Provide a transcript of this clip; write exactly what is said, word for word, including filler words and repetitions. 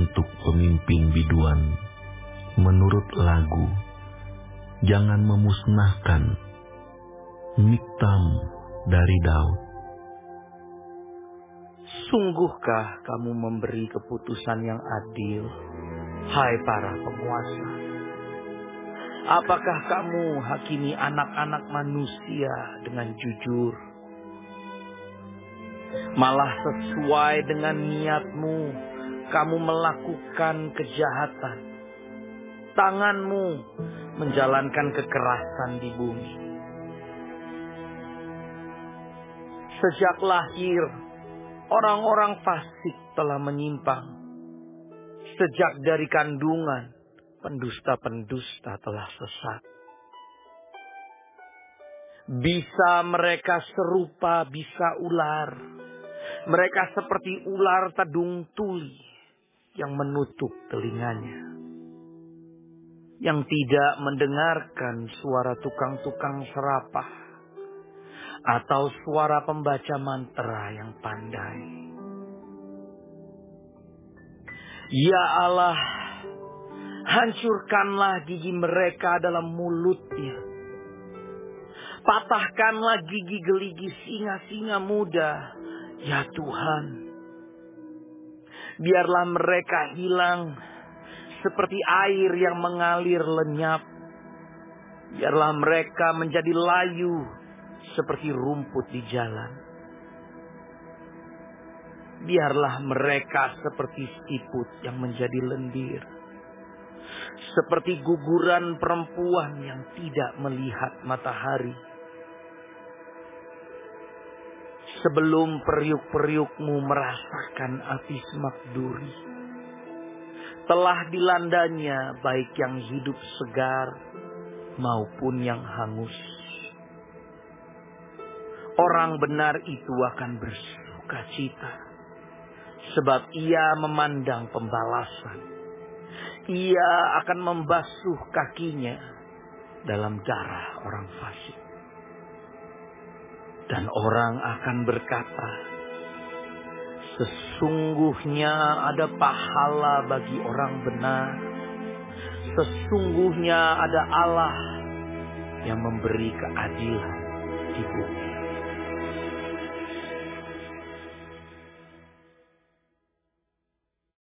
untuk pemimpin biduan menurut lagu. Jangan memusnahkan Miktam dari Daud. Sungguhkah kamu memberi keputusan yang adil, hai para penguasa? Apakah kamu hakimi anak-anak manusia dengan jujur? Malah sesuai dengan niatmu, kamu melakukan kejahatan. Tanganmu menjalankan kekerasan di bumi. Sejak lahir, orang-orang fasik telah menyimpang. Sejak dari kandungan, pendusta-pendusta telah sesat. Bisa mereka serupa bisa ular. Mereka seperti ular tadung tuli yang menutup telinganya, yang tidak mendengarkan suara tukang-tukang serapah atau suara pembaca mantra yang pandai. Ya Allah, hancurkanlah gigi mereka dalam mulutnya. Patahkanlah gigi geligi singa-singa muda, ya Tuhan. Biarlah mereka hilang seperti air yang mengalir lenyap. Biarlah mereka menjadi layu seperti rumput di jalan. Biarlah mereka seperti siput yang menjadi lendir. Seperti guguran perempuan yang tidak melihat matahari. Sebelum periuk-periukmu merasakan api semak duri, telah dilandanya baik yang hidup segar maupun yang hangus. Orang benar itu akan bersuka cita, sebab ia memandang pembalasan. Ia akan membasuh kakinya dalam darah orang fasik. Dan orang akan berkata, sesungguhnya ada pahala bagi orang benar. Sesungguhnya ada Allah yang memberi keadilan di bumi.